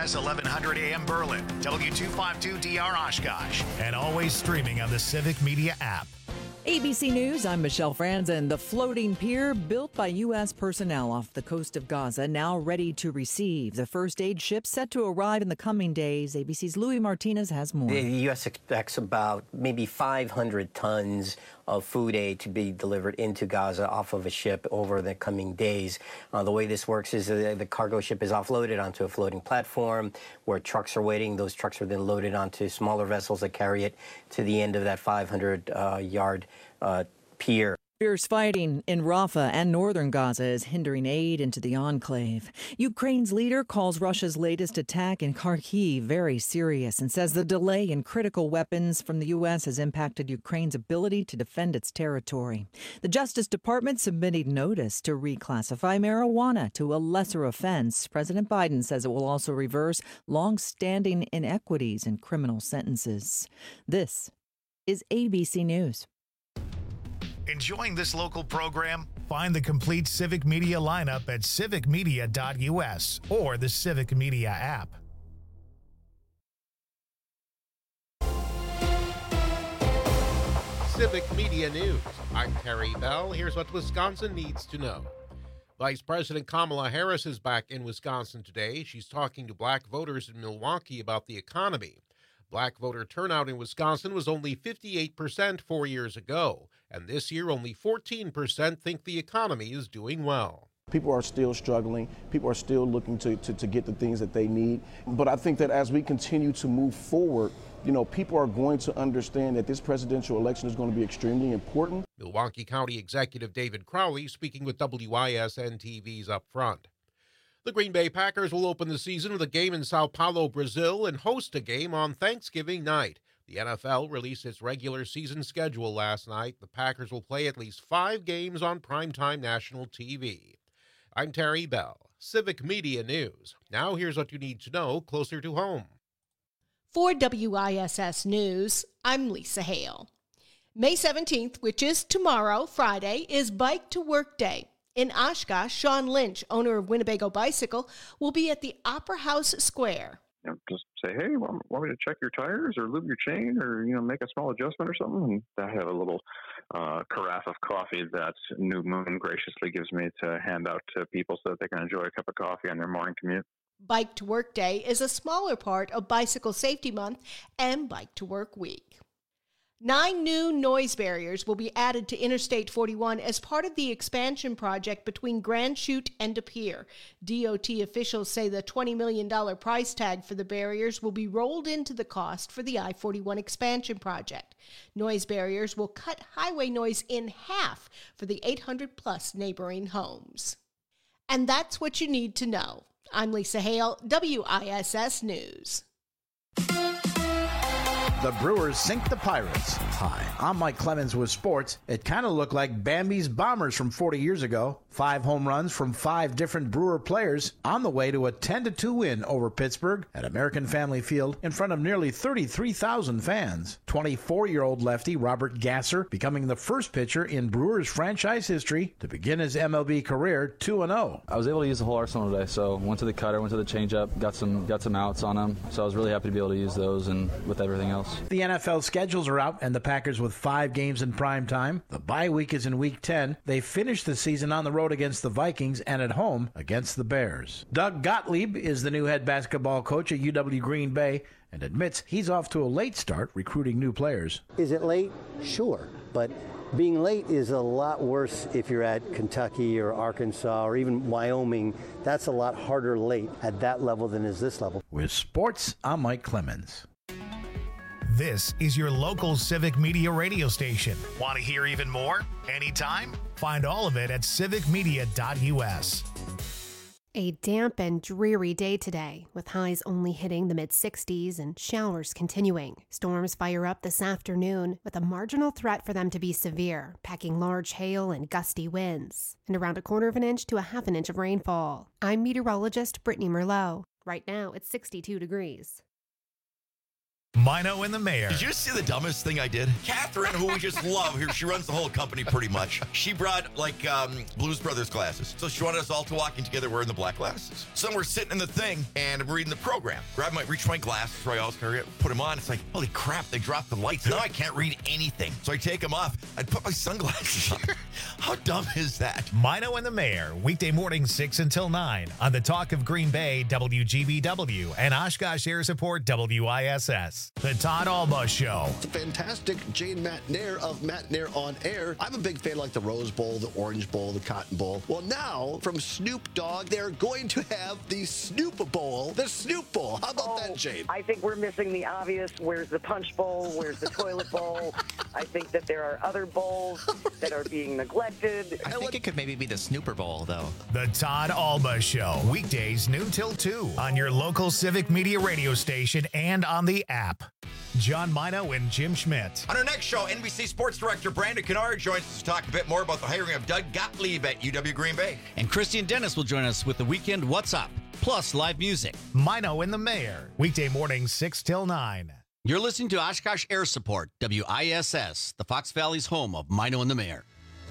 KHTS 1100 AM Berlin, W252DR Oshkosh, and always streaming on the Civic Media app. ABC News, I'm Michelle Franzen. The floating pier built by U.S. personnel off the coast of Gaza now ready to receive. The first aid ship set to arrive in the coming days. ABC's Louis Martinez has more. The U.S. expects about maybe 500 tons of food aid to be delivered into Gaza off of a ship over the coming days. The way this works is the cargo ship is offloaded onto a floating platform where trucks are waiting. Those trucks are then loaded onto smaller vessels that carry it to the end of that 500-yard pier. Fierce fighting in Rafah and northern Gaza is hindering aid into the enclave. Ukraine's leader calls Russia's latest attack in Kharkiv very serious and says the delay in critical weapons from the U.S. has impacted Ukraine's ability to defend its territory. The Justice Department submitted notice to reclassify marijuana to a lesser offense. President Biden says it will also reverse long-standing inequities in criminal sentences. This is ABC News. Enjoying this local program? Find the complete Civic Media lineup at civicmedia.us or the Civic Media app. Civic Media News. I'm Terry Bell. Here's what Wisconsin needs to know. Vice President Kamala Harris is back in Wisconsin today. She's talking to black voters in Milwaukee about the economy. Black voter turnout in Wisconsin was only 58% 4 years ago, and this year only 14% think the economy is doing well. People are still struggling. People are still looking to get the things that they need. But I think that as we continue to move forward, people are going to understand that this presidential election is going to be extremely important. Milwaukee County Executive David Crowley speaking with WISN TV's Up Front. The Green Bay Packers will open the season with a game in Sao Paulo, Brazil, and host a game on Thanksgiving night. The NFL released its regular season schedule last night. The Packers will play at least 5 games on primetime national TV. I'm Terry Bell, Civic Media News. Now here's what you need to know closer to home. For WISS News, I'm Lisa Hale. May 17th, which is tomorrow, Friday, is Bike to Work Day. In Oshkosh, Sean Lynch, owner of Winnebago Bicycle, will be at the Opera House Square. Just say, hey, want me to check your tires or lube your chain or, make a small adjustment or something? And I have a little carafe of coffee that New Moon graciously gives me to hand out to people so that they can enjoy a cup of coffee on their morning commute. Bike to Work Day is a smaller part of Bicycle Safety Month and Bike to Work Week. 9 new noise barriers will be added to Interstate 41 as part of the expansion project between Grand Chute and De Pere. DOT officials say the $20 million price tag for the barriers will be rolled into the cost for the I-41 expansion project. Noise barriers will cut highway noise in half for the 800-plus neighboring homes. And that's what you need to know. I'm Lisa Hale, WISS News. The Brewers sink the Pirates. Hi, I'm Mike Clemens with sports. It kind of looked like Bambi's Bombers from 40 years ago. 5 home runs from 5 different Brewer players on the way to a 10-2 win over Pittsburgh at American Family Field in front of nearly 33,000 fans. 24-year-old lefty Robert Gasser becoming the first pitcher in Brewers franchise history to begin his MLB career 2-0. I was able to use the whole arsenal today, so went to the cutter, went to the changeup, got some outs on them. So I was really happy to be able to use those and with everything else. The NFL schedules are out, and the Packers with 5 games in prime time. The bye week is in Week 10. They finish the season on the road against the Vikings and at home against the Bears. Doug Gottlieb is the new head basketball coach at UW Green Bay and admits he's off to a late start recruiting new players. Is it late? Sure, but being late is a lot worse if you're at Kentucky or Arkansas or even Wyoming. That's a lot harder late at that level than is this level. With sports, I'm Mike Clemens. This is your local Civic Media radio station. Want to hear even more? Anytime? Find all of it at civicmedia.us. A damp and dreary day today, with highs only hitting the mid-60s and showers continuing. Storms fire up this afternoon, with a marginal threat for them to be severe, packing large hail and gusty winds, and around 1/4 inch to 1/2 inch of rainfall. I'm meteorologist Brittany Merlot. Right now, it's 62 degrees. Mino and the Mayor. Did you see the dumbest thing I did? Catherine, who we just love here, she runs the whole company pretty much. She brought Blues Brothers glasses. So she wanted us all to walk in together wearing the black glasses. So we're sitting in the thing and I'm reading the program. Reach my glasses, right? I'll put them on. It's like, holy crap, they dropped the lights. Now I can't read anything. So I take them off. I put my sunglasses on. How dumb is that? Mino and the Mayor, weekday morning 6 until 9 on the Talk of Green Bay, WGBW, and Oshkosh Air Support, WISS. The Todd Alba Show. It's a fantastic Jane McNair of McNair on Air. I'm a big fan like the Rose Bowl, the Orange Bowl, the Cotton Bowl. Well, now from Snoop Dogg, they're going to have the Snoop Bowl, the Snoop Bowl. How about that, Jane? I think we're missing the obvious. Where's the Punch Bowl? Where's the Toilet Bowl? I think that there are other bowls that are being neglected. I think it could maybe be the Snooper Bowl, though. The Todd Alba Show, weekdays noon till 2 on your local Civic Media radio station and on the app. John Mino and Jim Schmidt. On our next show, NBC Sports Director Brandon Kennard joins us to talk a bit more about the hiring of Doug Gottlieb at UW Green Bay. And Christian Dennis will join us with the Weekend What's Up, plus live music. Mino and the Mayor, weekday morning 6 till 9. You're listening to Oshkosh Air Support, WISS, the Fox Valley's home of Mino and the Mayor.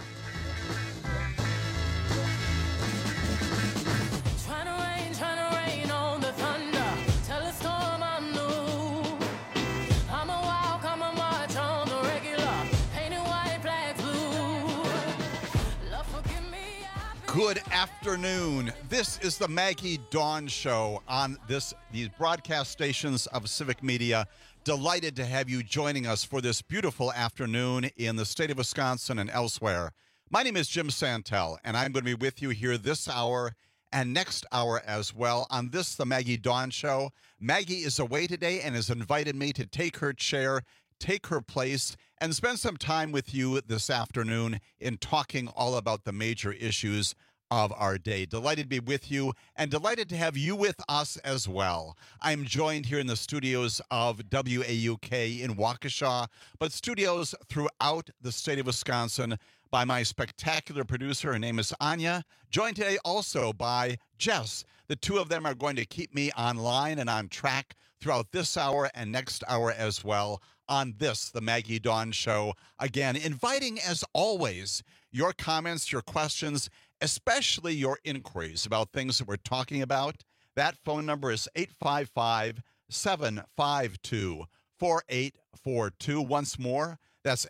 Good afternoon. This is the Maggie Dawn Show on these broadcast stations of Civic Media. Delighted to have you joining us for this beautiful afternoon in the state of Wisconsin and elsewhere. My name is Jim Santel, and I'm going to be with you here this hour and next hour as well on this, the Maggie Dawn Show. Maggie is away today and has invited me to take her chair, take her place, and spend some time with you this afternoon in talking all about the major issues of our day. Delighted to be with you and delighted to have you with us as well. I'm joined here in the studios of WAUK in Waukesha, but studios throughout the state of Wisconsin by my spectacular producer. Her name is Anya, joined today also by Jess. The two of them are going to keep me online and on track throughout this hour and next hour as well on this, the Maggie Dawn Show. Again, inviting, as always, your comments, your questions, especially your inquiries about things that we're talking about. That phone number is 855-752-4842. Once more, that's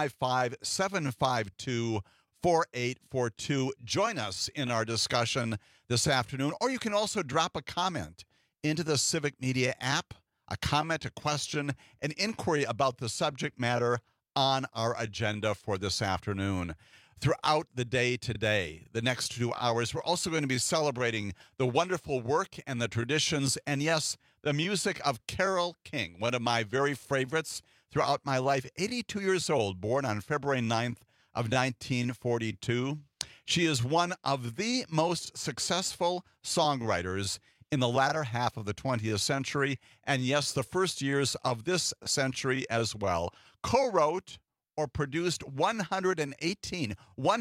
855-752-4842. Join us in our discussion this afternoon, or you can also drop a comment into the Civic Media app, a comment, a question, an inquiry about the subject matter on our agenda for this afternoon. Throughout the day today, the next 2 hours, we're also going to be celebrating the wonderful work and the traditions, and yes, the music of Carole King, one of my very favorites throughout my life. 82 years old, born on February 9th of 1942. She is one of the most successful songwriters in the latter half of the 20th century, and yes, the first years of this century as well. Co-wrote or produced 118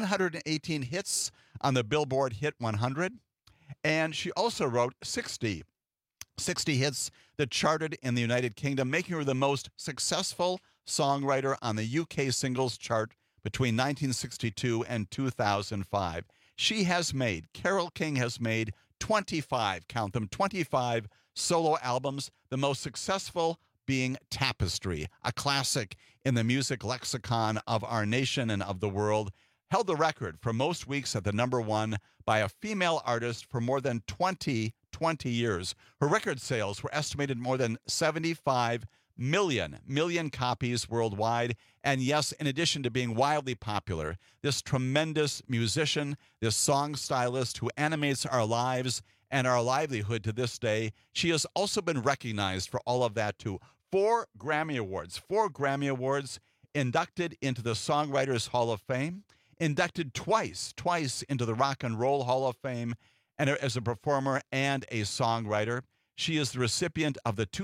hits on the Billboard Hit 100, and she also wrote 60 hits that charted in the United Kingdom, making her the most successful songwriter on the UK singles chart between 1962 and 2005. Carole King has made 25, count them, 25 solo albums, the most successful being Tapestry, a classic in the music lexicon of our nation and of the world, held the record for most weeks at the number one by a female artist for more than 20 years. Her record sales were estimated more than 75 million copies worldwide. And yes, in addition to being wildly popular, this tremendous musician, this song stylist who animates our lives and our livelihood to this day, she has also been recognized for all of that too. 4 Grammy Awards, inducted into the Songwriters Hall of Fame, inducted twice into the Rock and Roll Hall of Fame, and as a performer and a songwriter. She is the recipient of the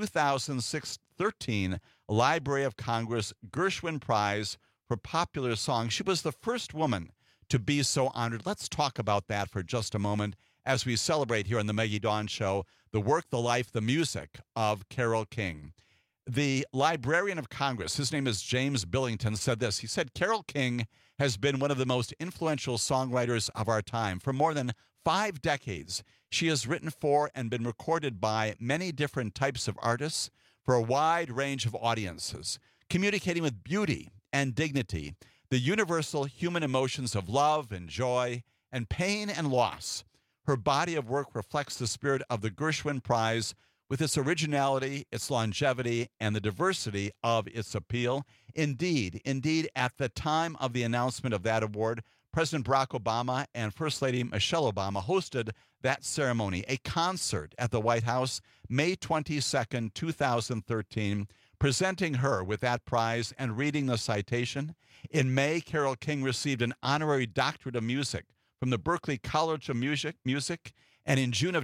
2013 Library of Congress Gershwin Prize for Popular Song. She was the first woman to be so honored. Let's talk about that for just a moment as we celebrate here on the Maggie Dawn Show the work, the life, the music of Carole King. The Librarian of Congress, his name is James Billington, said this. He said, Carole King has been one of the most influential songwriters of our time. For more than 5 decades, she has written for and been recorded by many different types of artists for a wide range of audiences, communicating with beauty and dignity, the universal human emotions of love and joy and pain and loss. Her body of work reflects the spirit of the Gershwin Prize with its originality, its longevity, and the diversity of its appeal. Indeed, at the time of the announcement of that award, President Barack Obama and First Lady Michelle Obama hosted that ceremony, a concert at the White House, May 22nd, 2013, presenting her with that prize and reading the citation. In May, Carole King received an honorary doctorate of music from the Berklee College of Music, and in June of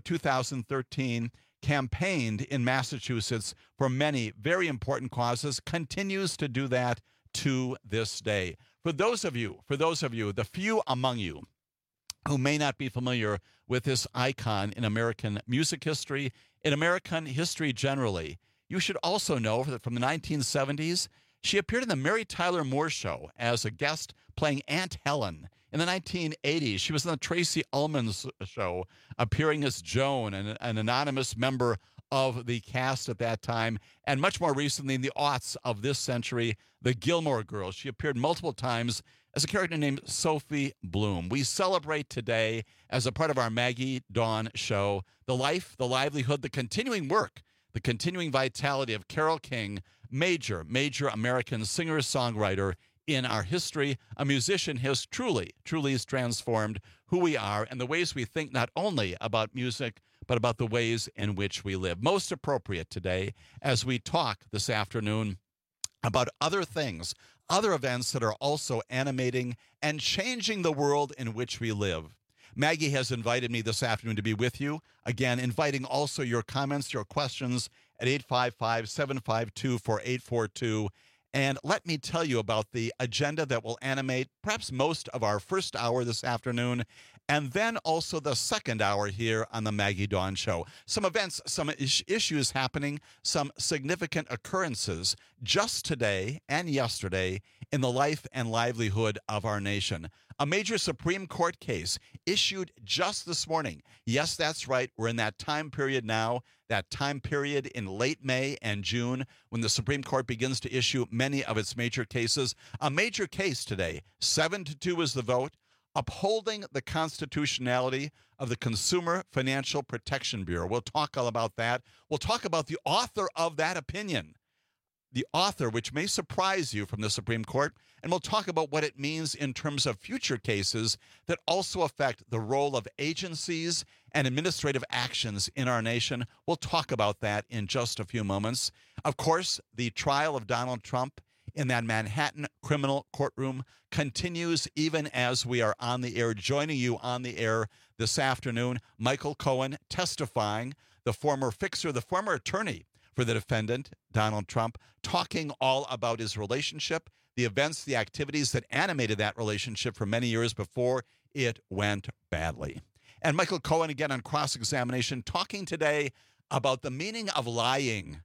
2013, campaigned in Massachusetts for many very important causes, continues to do that to this day. For those of you, the few among you who may not be familiar with this icon in American music history, in American history generally, you should also know that from the 1970s, she appeared in the Mary Tyler Moore Show as a guest playing Aunt Helen. In the 1980s, she was on the Tracy Ullman Show, appearing as Joan, an anonymous member of the cast at that time. And much more recently, in the aughts of this century, the Gilmore Girls. She appeared multiple times as a character named Sophie Bloom. We celebrate today, as a part of our Maggie Dawn show, the life, the livelihood, the continuing work, the continuing vitality of Carole King, major American singer-songwriter in our history, a musician who has truly has transformed who we are and the ways we think, not only about music, but about the ways in which we live. Most appropriate today as we talk this afternoon about other things, other events that are also animating and changing the world in which we live. Maggie has invited me this afternoon to be with you. Again, inviting also your comments, your questions at 855-752-4842. And let me tell you about the agenda that will animate perhaps most of our first hour this afternoon, and then also the second hour here on the Maggie Dawn Show. Some events, some issues happening, some significant occurrences just today and yesterday in the life and livelihood of our nation. A major Supreme Court case issued just this morning. Yes, that's right. We're in that time period now, that time period in late May and June when the Supreme Court begins to issue many of its major cases. A major case today, 7-2 is the vote, upholding the constitutionality of the Consumer Financial Protection Bureau. We'll talk all about that. We'll talk about the author of that opinion, the author, which may surprise you, from the Supreme Court, and we'll talk about what it means in terms of future cases that also affect the role of agencies and administrative actions in our nation. We'll talk about that in just a few moments. Of course, the trial of Donald Trump in that Manhattan criminal courtroom continues even as we are on the air, joining you on the air this afternoon. Michael Cohen testifying, the former fixer, the former attorney for the defendant, Donald Trump, talking all about his relationship, the events, the activities that animated that relationship for many years before it went badly. And Michael Cohen, again on cross-examination, talking today about the meaning of lying,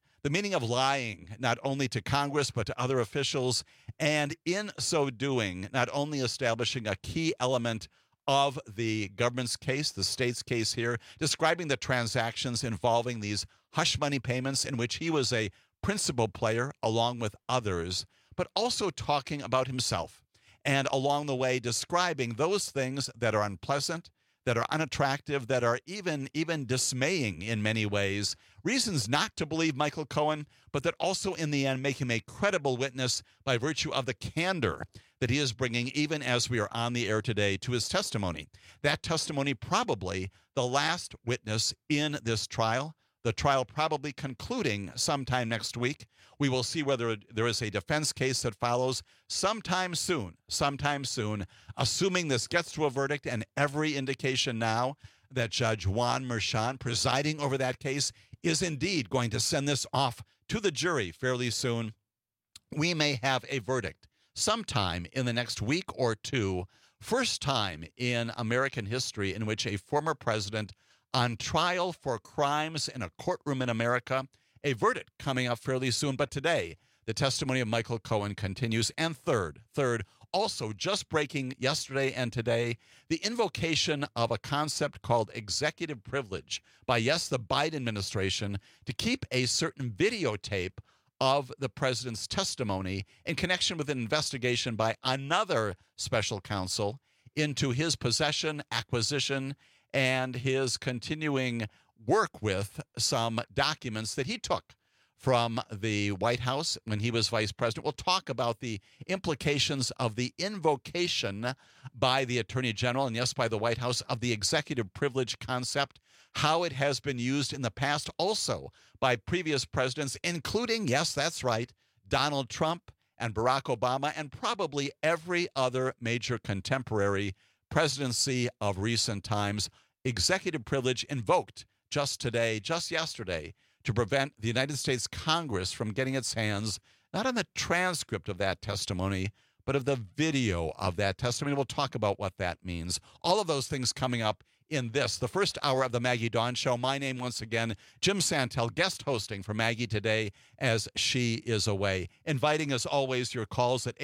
not only to Congress, but to other officials, and in so doing, not only establishing a key element of the government's case, the state's case here, describing the transactions involving these hush money payments in which he was a principal player along with others, but also talking about himself, and along the way describing those things that are unpleasant, that are unattractive, that are even dismaying in many ways, reasons not to believe Michael Cohen, but that also in the end make him a credible witness by virtue of the candor that he is bringing, even as we are on the air today, to his testimony. That testimony probably the last witness in this trial, the trial probably concluding sometime next week. We will see whether there is a defense case that follows sometime soon, assuming this gets to a verdict, and every indication now that Judge Juan Merchan, presiding over that case, is indeed going to send this off to the jury fairly soon. We may have a verdict sometime in the next week or two. First time in American history in which a former president on trial for crimes in a courtroom in America, a verdict coming up fairly soon. But today, the testimony of Michael Cohen continues. And third, also just breaking yesterday and today, the invocation of a concept called executive privilege by, yes, the Biden administration to keep a certain videotape of the president's testimony in connection with an investigation by another special counsel into his possession, acquisition, and his continuing work with some documents that he took from the White House when he was vice president. We'll talk about the implications of the invocation by the Attorney General and, yes, by the White House of the executive privilege concept, how it has been used in the past also by previous presidents, including, yes, that's right, Donald Trump and Barack Obama and probably every other major contemporary presidency of recent times. Executive privilege invoked just today, just yesterday, to prevent the United States Congress from getting its hands not on the transcript of that testimony, but of the video of that testimony. We'll talk about what that means. All of those things coming up in this, the first hour of the Maggie Dawn Show. My name, once again, Jim Santel, guest hosting for Maggie today as she is away. Inviting, as always, your calls at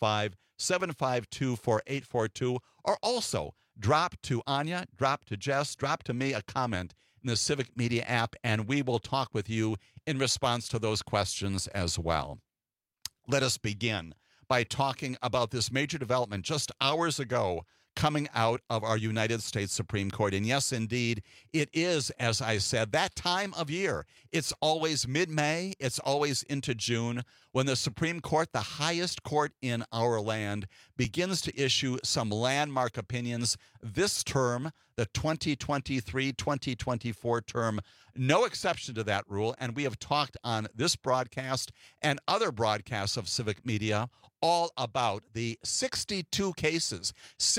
855-752-4842, or also drop to Anya, drop to Jess, drop to me a comment in the Civic Media app, and we will talk with you in response to those questions as well. Let us begin by talking about this major development just hours ago coming out of our United States Supreme Court. And yes, indeed, it is, as I said, that time of year. It's always mid-May. It's always into June when the Supreme Court, the highest court in our land, begins to issue some landmark opinions. This term, the 2023-2024 term, no exception to that rule. And we have talked on this broadcast and other broadcasts of Civic Media all about the 62 cases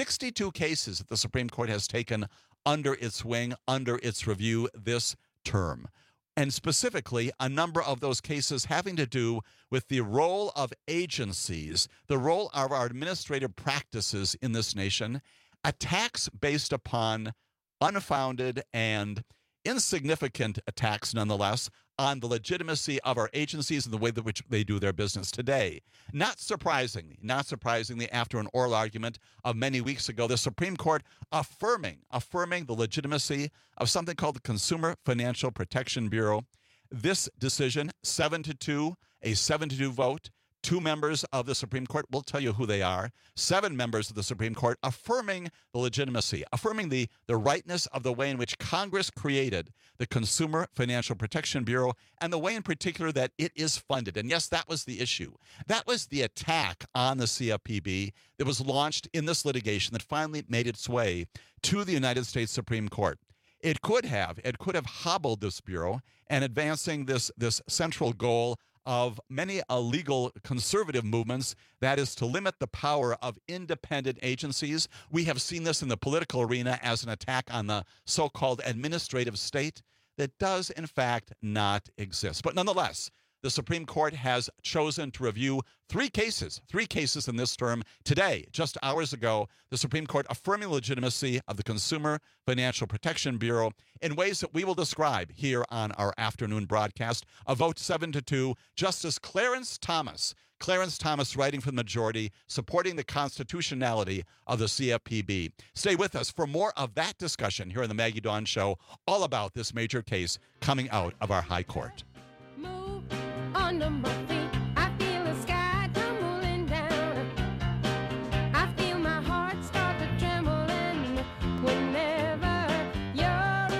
that the Supreme Court has taken under its wing, under its review this term. And specifically, a number of those cases having to do with the role of agencies, the role of our administrative practices in this nation, attacks based upon unfounded and insignificant attacks, nonetheless, on the legitimacy of our agencies and the way in which they do their business today. Not surprisingly, after an oral argument of many weeks ago, the Supreme Court affirming the legitimacy of something called the Consumer Financial Protection Bureau. This decision, 7-2, a 7-2 vote, 2 members of the Supreme Court, we'll tell you who they are, 7 members of the Supreme Court affirming the legitimacy, affirming the rightness of the way in which Congress created the Consumer Financial Protection Bureau and the way in particular that it is funded. And yes, that was the issue. That was the attack on the CFPB that was launched in this litigation that finally made its way to the United States Supreme Court. It could have hobbled this bureau and advancing this central goal of many legal conservative movements, that is to limit the power of independent agencies. We have seen this in the political arena as an attack on the so-called administrative state that does, in fact, not exist. But nonetheless, the Supreme Court has chosen to review 3 cases in this term. Today, just hours ago, the Supreme Court affirming the legitimacy of the Consumer Financial Protection Bureau in ways that we will describe here on our afternoon broadcast. A vote 7-2, Justice Clarence Thomas writing for the majority, supporting the constitutionality of the CFPB. Stay with us for more of that discussion here on the Maggie Dawn Show, all about this major case coming out of our high court. Under my feet, I feel the sky tumbling down. I feel my heart start to trembling whenever you're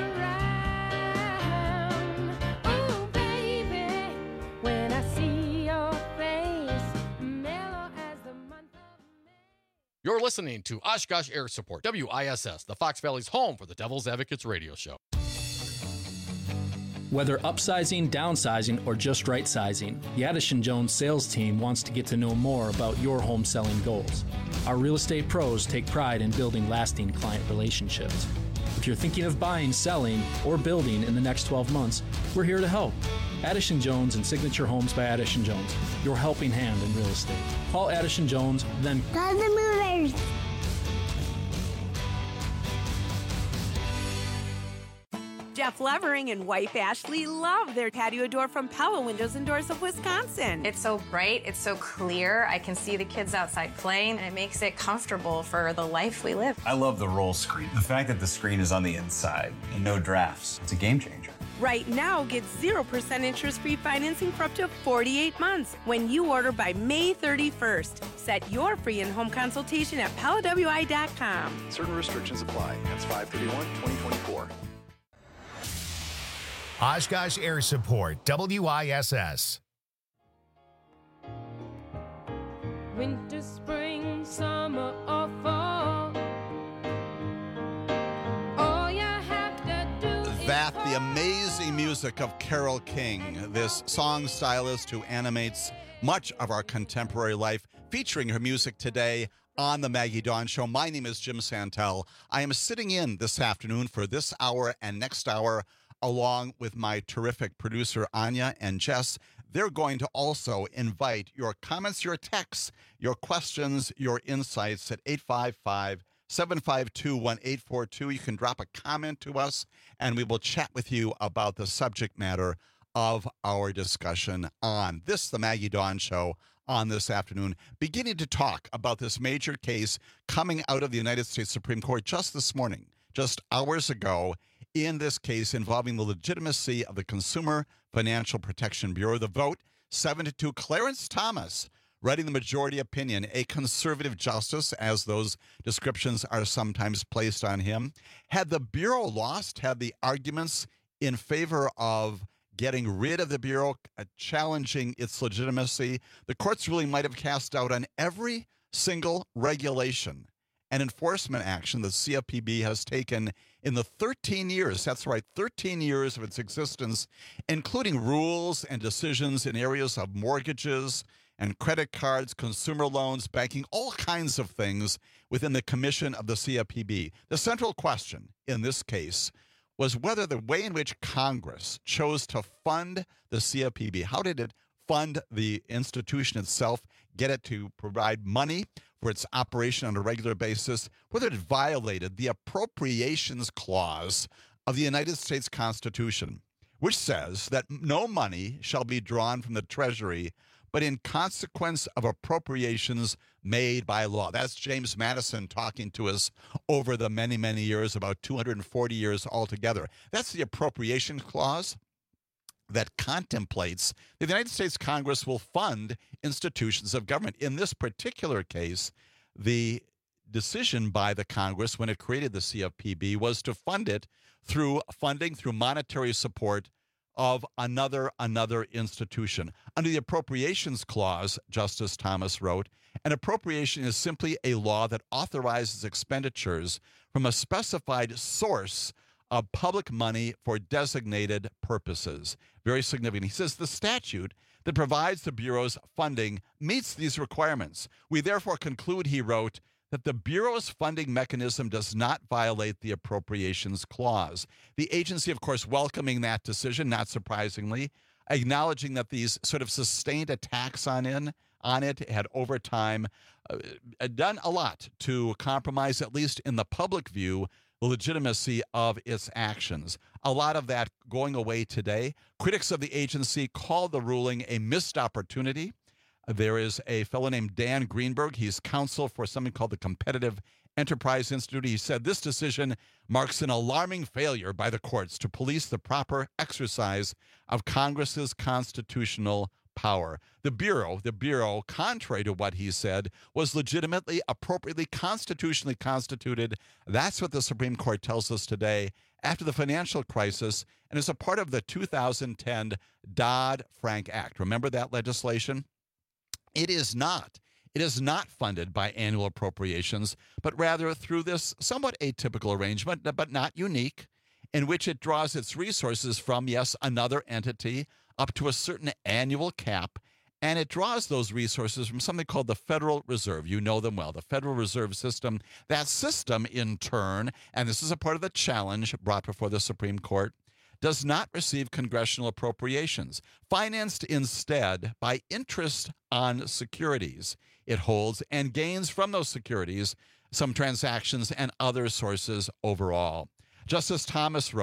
around. Oh, baby, when I see your face, mellow as the month of May. You're listening to Oshkosh Air Support, WISS, the Fox Valley's home for the Devil's Advocates radio show. Whether upsizing, downsizing, or just right-sizing, the Addison Jones sales team wants to get to know more about your home selling goals. Our real estate pros take pride in building lasting client relationships. If you're thinking of buying, selling, or building in the next 12 months, we're here to help. Addison Jones and Signature Homes by Addison Jones, your helping hand in real estate. Call Addison Jones, then Call the movers. Jeff Levering and wife Ashley love their patio door from Pella Windows and Doors of Wisconsin. It's so bright, it's so clear. I can see the kids outside playing, and it makes it comfortable for the life we live. I love the roll screen. The fact that the screen is on the inside and no drafts, it's a game changer. Right now, get 0% interest-free financing for up to 48 months when you order by May 31st. Set your free in-home consultation at PellaWI.com. Certain restrictions apply. That's 5/31/2024. Oshkosh Air Support, WISS. Winter, spring, summer, or fall. All you have to do is That, the amazing music of Carole King, this song stylist who animates much of our contemporary life, featuring her music today on the Maggie Dawn Show. My name is Jim Santel. I am sitting in this afternoon for this hour and next hour, along with my terrific producer, Anya and Jess. They're going to also invite your comments, your texts, your questions, your insights at 855-752-1842. You can drop a comment to us, and we will chat with you about the subject matter of our discussion on this, the Maggie Dawn Show, on this afternoon, beginning to talk about this major case coming out of the United States Supreme Court just this morning, just hours ago, in this case involving the legitimacy of the Consumer Financial Protection Bureau. The vote, 7-2. Clarence Thomas, writing the majority opinion, a conservative justice, as those descriptions are sometimes placed on him. Had the Bureau lost, had the arguments in favor of getting rid of the Bureau, challenging its legitimacy, the court's ruling might have cast doubt on every single regulation and enforcement action that CFPB has taken in the 13 years, that's right, 13 years of its existence, including rules and decisions in areas of mortgages and credit cards, consumer loans, banking, all kinds of things within the commission of the CFPB. The central question in this case was whether the way in which Congress chose to fund the CFPB, how did it fund the institution itself, get it to provide money for its operation on a regular basis, whether it violated the appropriations clause of the United States Constitution, which says that no money shall be drawn from the Treasury but in consequence of appropriations made by law. That's James Madison talking to us over the many, many years, about 240 years altogether. That's the appropriations clause that contemplates that the United States Congress will fund institutions of government. In this particular case, the decision by the Congress when it created the CFPB was to fund it through funding, through monetary support of another institution. Under the Appropriations Clause, Justice Thomas wrote, an appropriation is simply a law that authorizes expenditures from a specified source of public money for designated purposes. Very significant. He says the statute that provides the Bureau's funding meets these requirements. We therefore conclude, he wrote, that the Bureau's funding mechanism does not violate the Appropriations Clause. The agency, of course, welcoming that decision, not surprisingly, acknowledging that these sort of sustained attacks on it had over time done a lot to compromise, at least in the public view, the legitimacy of its actions. A lot of that going away today. Critics of the agency call the ruling a missed opportunity. There is a fellow named Dan Greenberg. He's counsel for something called the Competitive Enterprise Institute. He said this decision marks an alarming failure by the courts to police the proper exercise of Congress's constitutional power. The Bureau, contrary to what he said, was legitimately, appropriately, constitutionally constituted. That's what the Supreme Court tells us today after the financial crisis and as a part of the 2010 Dodd-Frank Act. Remember that legislation? It is not funded by annual appropriations, but rather through this somewhat atypical arrangement, but not unique, in which it draws its resources from, yes, another entity up to a certain annual cap, and it draws those resources from something called the Federal Reserve. You know them well, the Federal Reserve System. That system, in turn, and this is a part of the challenge brought before the Supreme Court, does not receive congressional appropriations, financed instead by interest on securities it holds and gains from those securities, some transactions and other sources overall. Justice Thomas wrote,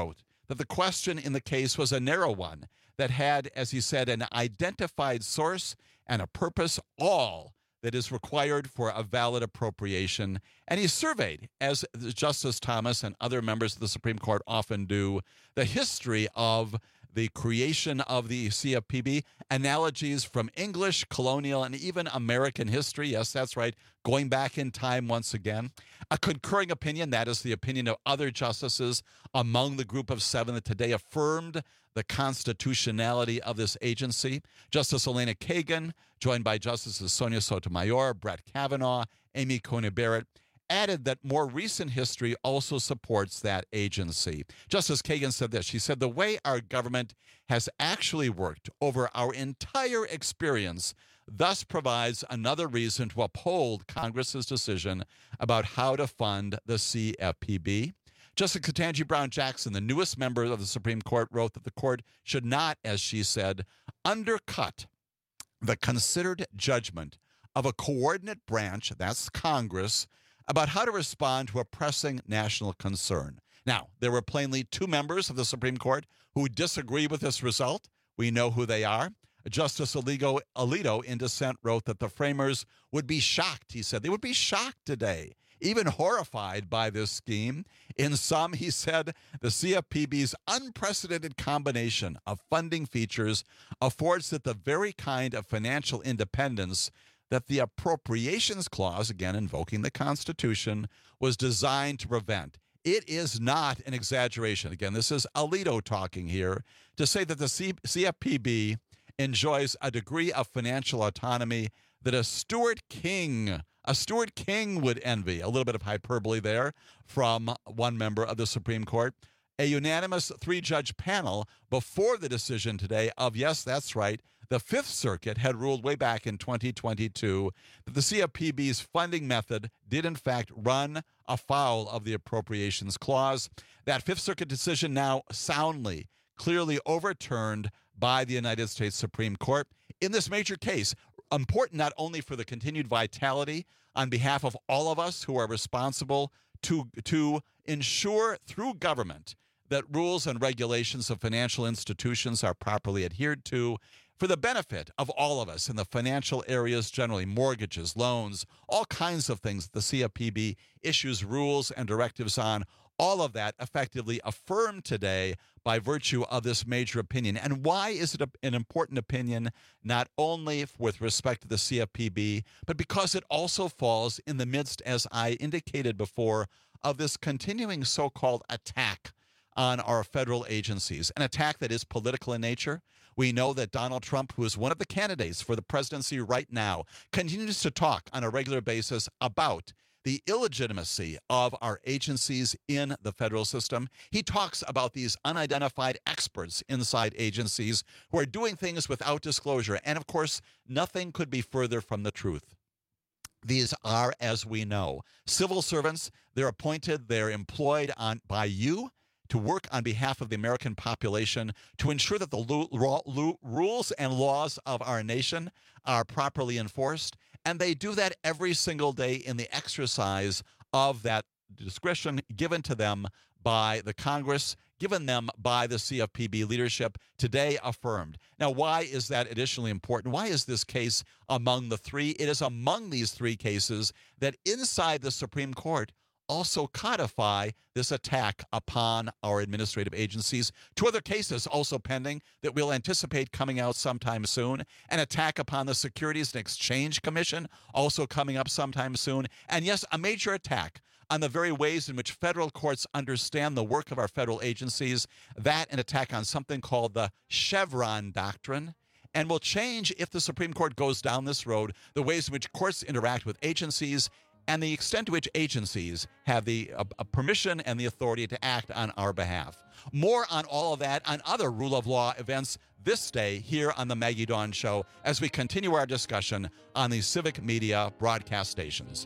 that the question in the case was a narrow one that had, as he said, an identified source and a purpose, all that is required for a valid appropriation. And he surveyed, as Justice Thomas and other members of the Supreme Court often do, the history of the creation of the CFPB, analogies from English, colonial, and even American history. Yes, that's right, going back in time once again. A concurring opinion, that is the opinion of other justices among the group of 7 that today affirmed the constitutionality of this agency. Justice Elena Kagan, joined by Justices Sonia Sotomayor, Brett Kavanaugh, Amy Coney Barrett, added that more recent history also supports that agency. Justice Kagan said this. She said, the way our government has actually worked over our entire experience thus provides another reason to uphold Congress's decision about how to fund the CFPB. Justice Ketanji Brown Jackson, the newest member of the Supreme Court, wrote that the court should not, as she said, undercut the considered judgment of a coordinate branch, that's Congress, about how to respond to a pressing national concern. Now, there were plainly 2 members of the Supreme Court who disagree with this result. We know who they are. Justice Alito, in dissent, wrote that the framers would be shocked, he said. They would be shocked today, even horrified by this scheme. In sum, he said, the CFPB's unprecedented combination of funding features affords it the very kind of financial independence that the Appropriations Clause, again invoking the Constitution, was designed to prevent. It is not an exaggeration. Again, this is Alito talking here, to say that the CFPB enjoys a degree of financial autonomy that a Stuart King would envy. A little bit of hyperbole there from one member of the Supreme Court. A unanimous 3-judge panel before the decision today of, yes, that's right, the Fifth Circuit had ruled way back in 2022 that the CFPB's funding method did, in fact, run afoul of the Appropriations Clause. That Fifth Circuit decision now soundly, clearly overturned by the United States Supreme Court. In this major case, important not only for the continued vitality on behalf of all of us who are responsible to ensure through government that rules and regulations of financial institutions are properly adhered to, for the benefit of all of us in the financial areas generally, mortgages, loans, all kinds of things the CFPB issues rules and directives on, all of that effectively affirmed today by virtue of this major opinion. And why is it an important opinion, not only with respect to the CFPB, but because it also falls in the midst, as I indicated before, of this continuing so-called attack on our federal agencies, an attack that is political in nature. We know that Donald Trump, who is one of the candidates for the presidency right now, continues to talk on a regular basis about the illegitimacy of our agencies in the federal system. He talks about these unidentified experts inside agencies who are doing things without disclosure. And of course, nothing could be further from the truth. These are, as we know, civil servants. They're appointed, they're employed by you to work on behalf of the American population to ensure that the rules and laws of our nation are properly enforced. And they do that every single day in the exercise of that discretion given to them by the Congress, given them by the CFPB leadership, today affirmed. Now, why is that additionally important? Why is this case among the 3? It is among these 3 cases that inside the Supreme Court also codify this attack upon our administrative agencies. 2 other cases also pending that we'll anticipate coming out sometime soon. An attack upon the Securities and Exchange Commission also coming up sometime soon. And yes, a major attack on the very ways in which federal courts understand the work of our federal agencies. That an attack on something called the Chevron Doctrine, and will change, if the Supreme Court goes down this road, the ways in which courts interact with agencies and the extent to which agencies have the permission and the authority to act on our behalf. More on all of that, on other rule of law events this day here on the Maggie Dawn Show as we continue our discussion on these civic media broadcast stations.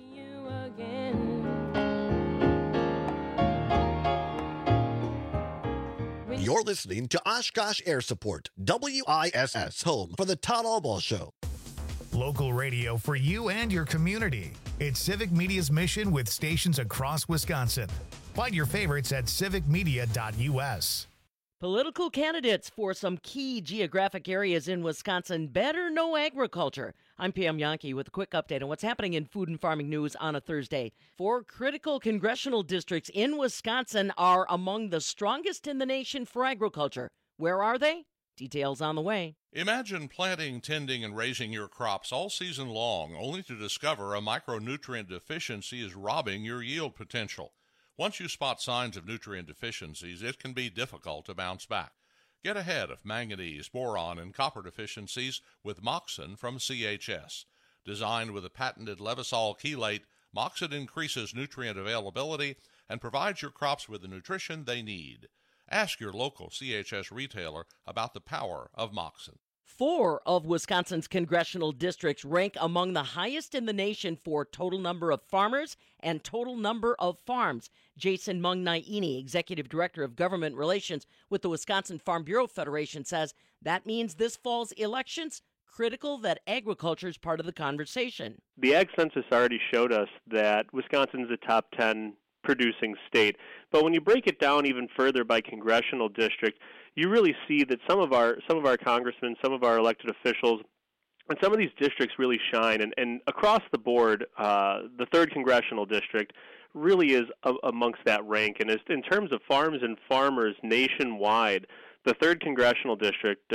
You're listening to Oshkosh Air Support, WISS, home for the Todd Albaugh Show. Local radio for you and your community. It's Civic Media's mission with stations across Wisconsin. Find your favorites at civicmedia.us. Political candidates for some key geographic areas in Wisconsin better know agriculture. I'm Pam Yankee with a quick update on what's happening in food and farming news on a Thursday. 4 critical congressional districts in Wisconsin are among the strongest in the nation for agriculture. Where are they? Details on the way. Imagine planting, tending, and raising your crops all season long, only to discover a micronutrient deficiency is robbing your yield potential. Once you spot signs of nutrient deficiencies, it can be difficult to bounce back. Get ahead of manganese, boron, and copper deficiencies with Moxon from CHS. Designed with a patented Levosol chelate, Moxon increases nutrient availability and provides your crops with the nutrition they need. Ask your local CHS retailer about the power of Moxon. 4 of Wisconsin's congressional districts rank among the highest in the nation for total number of farmers and total number of farms. Jason Mung-Naini, Executive Director of Government Relations with the Wisconsin Farm Bureau Federation, says that means this fall's elections critical that agriculture is part of the conversation. The Ag Census already showed us that Wisconsin is a top 10 producing state. But when you break it down even further by congressional district, you really see that some of our congressmen, some of our elected officials, and some of these districts really shine. And across the board, the 3rd congressional district really is amongst that rank. And in terms of farms and farmers nationwide, the 3rd congressional district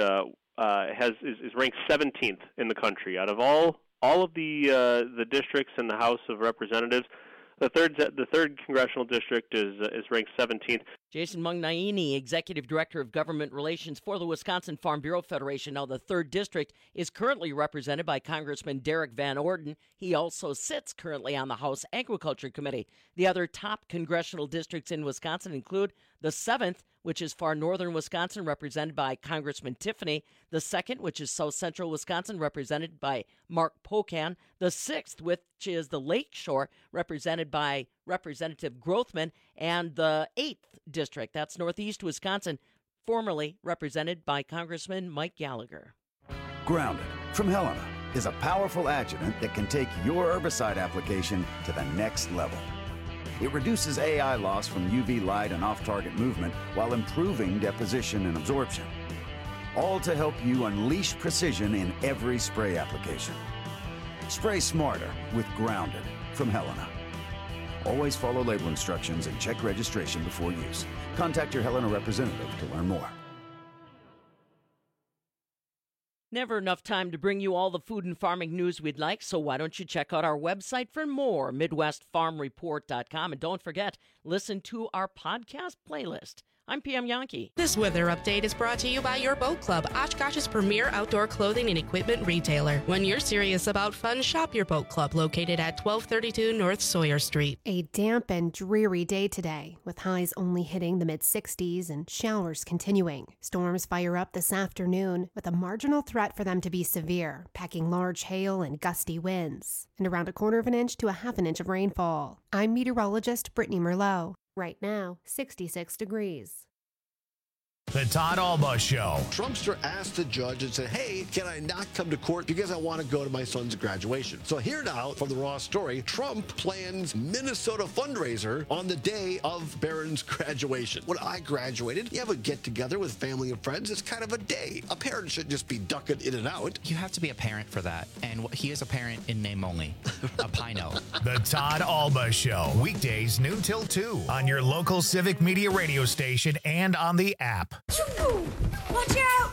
is ranked 17th in the country out of all of the districts in the House of Representatives. The third congressional district is ranked 17th. Jason Mung-Naini, Executive Director of Government Relations for the Wisconsin Farm Bureau Federation. Now, the 3rd district is currently represented by Congressman Derek Van Orden. He also sits currently on the House Agriculture Committee. The other top congressional districts in Wisconsin include the 7th, which is far northern Wisconsin, represented by Congressman Tiffany. The 2nd, which is south central Wisconsin, represented by Mark Pocan. The 6th, which is the Lake Shore, represented by Representative Grothman. And the 8th district, that's northeast Wisconsin, formerly represented by Congressman Mike Gallagher. Grounded from Helena is a powerful adjuvant that can take your herbicide application to the next level. It reduces AI loss from UV light and off-target movement while improving deposition and absorption. All to help you unleash precision in every spray application. Spray smarter with Grounded from Helena. Always follow label instructions and check registration before use. Contact your Helena representative to learn more. Never enough time to bring you all the food and farming news we'd like, so why don't you check out our website for more, MidwestFarmReport.com. And don't forget, listen to our podcast playlist. I'm Pam Yankee. This weather update is brought to you by your Boat Club, Oshkosh's premier outdoor clothing and equipment retailer. When you're serious about fun, shop your Boat Club, located at 1232 North Sawyer Street. A damp and dreary day today, with highs only hitting the mid-60s and showers continuing. Storms fire up this afternoon, with a marginal threat for them to be severe, packing large hail and gusty winds, and around 1/4 inch to 1/2 inch of rainfall. I'm meteorologist Brittany Merlot. Right now, 66 degrees. The Todd Alba Show. Trumpster asked the judge and said, hey, can I not come to court because I want to go to my son's graduation? So here now from the Raw story, Trump plans Minnesota fundraiser on the day of Barron's graduation. When I graduated, you have a get-together with family and friends. It's kind of a day. A parent should just be ducking in and out. You have to be a parent for that. And he is a parent in name only. A Pino. The Todd Alba Show. Weekdays noon till 2 on your local Civic Media radio station and on the app. Watch out!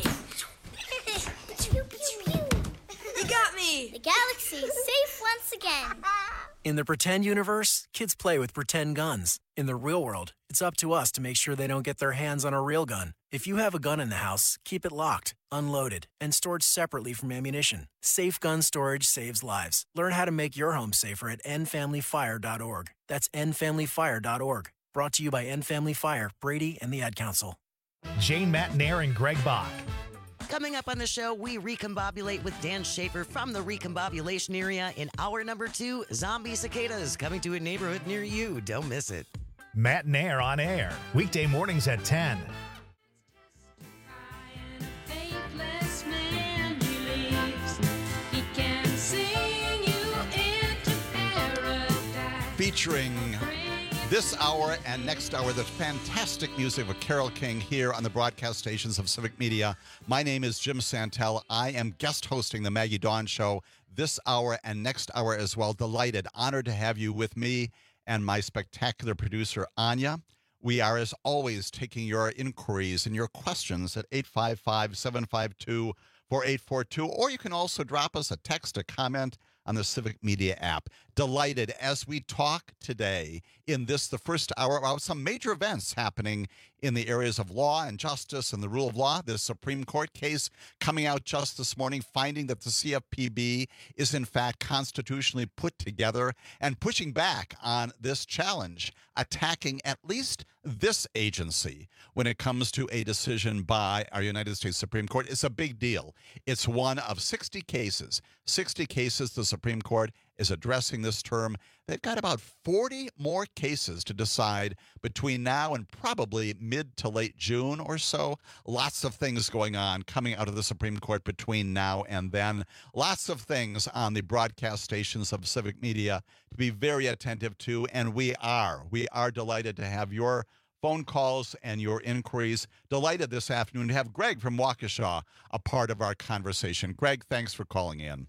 You got me! The galaxy is safe once again. In the pretend universe, kids play with pretend guns. In the real world, it's up to us to make sure they don't get their hands on a real gun. If you have a gun in the house, keep it locked, unloaded, and stored separately from ammunition. Safe gun storage saves lives. Learn how to make your home safer at endfamilyfire.org. That's endfamilyfire.org. Brought to you by End Family Fire, Brady, and the Ad Council. Jane Matnair and Greg Bach. Coming up on the show, we recombobulate with Dan Schaefer from the recombobulation area. In hour number 2, zombie cicadas coming to a neighborhood near you. Don't miss it. Matnair on air, weekday mornings at 10. Featuring This hour and next hour, the fantastic music of Carole King here on the broadcast stations of Civic Media. My name is Jim Santel. I am guest hosting the Maggie Dawn Show this hour and next hour as well. Delighted, honored to have you with me and my spectacular producer, Anya. We are, as always, taking your inquiries and your questions at 855-752-4842, or you can also drop us a text, a comment on the Civic Media app. Delighted as we talk today in this, the first hour, about some major events happening in the areas of law and justice and the rule of law. The Supreme Court case coming out just this morning, finding that the CFPB is in fact constitutionally put together and pushing back on this challenge, attacking at least this agency when it comes to a decision by our United States Supreme Court. It's a big deal. It's one of 60 cases. 60 cases the Supreme Court is addressing this term. They've got about 40 more cases to decide between now and probably mid to late June or so. Lots of things going on coming out of the Supreme Court between now and then. Lots of things on the broadcast stations of Civic Media to be very attentive to, and we are delighted to have your phone calls and your inquiries. Delighted this afternoon to have Greg from Waukesha a part of our conversation. Greg, thanks for calling in.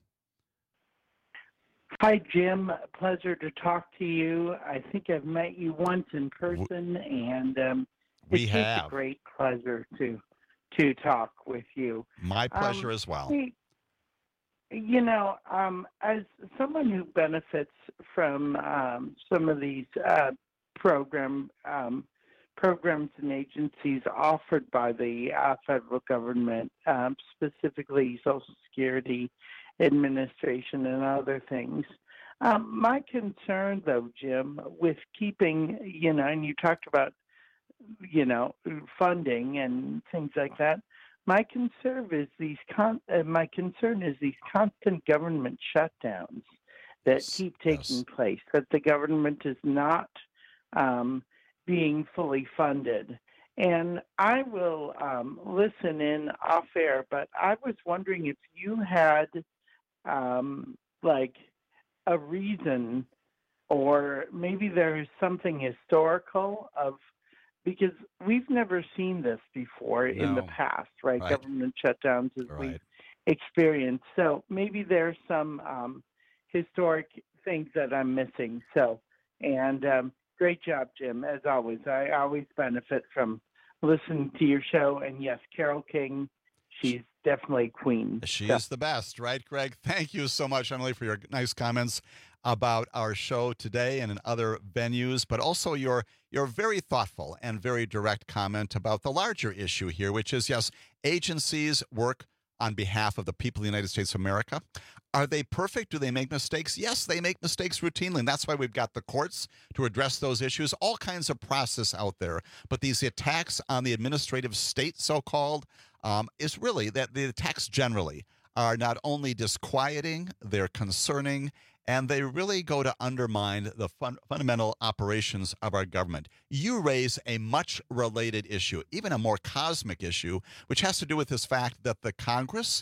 Hi, Jim. Pleasure to talk to you. I think I've met you once in person, and it's just a great pleasure to talk with you. My pleasure as well. You know, as someone who benefits from some of these programs and agencies offered by the federal government, specifically Social Security Administration and other things. My concern, though, Jim, with keeping, and you talked about, funding and things like that. My concern is these constant government shutdowns that keep taking place. That the government is not being fully funded. And I will listen in off air, but I was wondering if you had a reason, or maybe there is something historical because we've never seen this before in the past, right? Government shutdowns as we've experienced. So maybe there's some historic things that I'm missing. So, and great job, Jim, as always. I always benefit from listening to your show. And yes, Carole King, she's definitely queen. She is the best, right, Greg? Thank you so much, Emily, for your nice comments about our show today and in other venues, but also your very thoughtful and very direct comment about the larger issue here, which is, yes, agencies work on behalf of the people of the United States of America. Are they perfect? Do they make mistakes? Yes, they make mistakes routinely, and that's why we've got the courts to address those issues, all kinds of process out there. But these attacks on the administrative state, so-called, is really that the attacks generally are not only disquieting, they're concerning, and they really go to undermine the fundamental operations of our government. You raise a much related issue, even a more cosmic issue, which has to do with this fact that the Congress,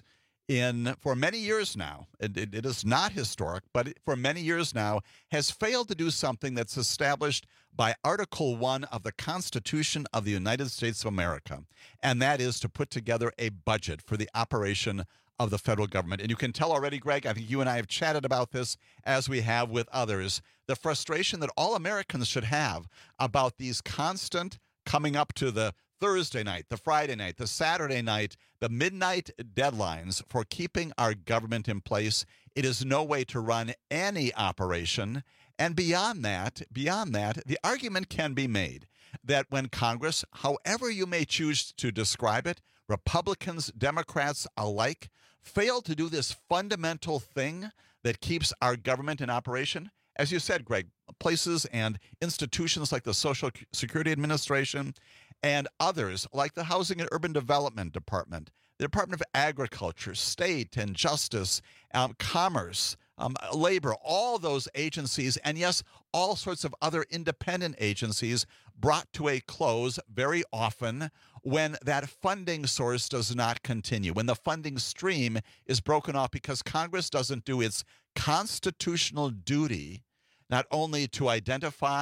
for many years now, it is not historic, but for many years now, has failed to do something that's established by Article 1 of the Constitution of the United States of America, and that is to put together a budget for the operation of the federal government. And you can tell already, Greg, I think you and I have chatted about this as we have with others, the frustration that all Americans should have about these constant coming up to the Thursday night, the Friday night, the Saturday night, the midnight deadlines for keeping our government in place. It is no way to run any operation. And beyond that, the argument can be made that when Congress, however you may choose to describe it, Republicans, Democrats alike, fail to do this fundamental thing that keeps our government in operation, as you said, Greg, places and institutions like the Social Security Administration and others like the Housing and Urban Development Department, the Department of Agriculture, State and Justice, Commerce, Labor, all those agencies, and yes, all sorts of other independent agencies brought to a close very often when that funding source does not continue, when the funding stream is broken off because Congress doesn't do its constitutional duty not only to identify,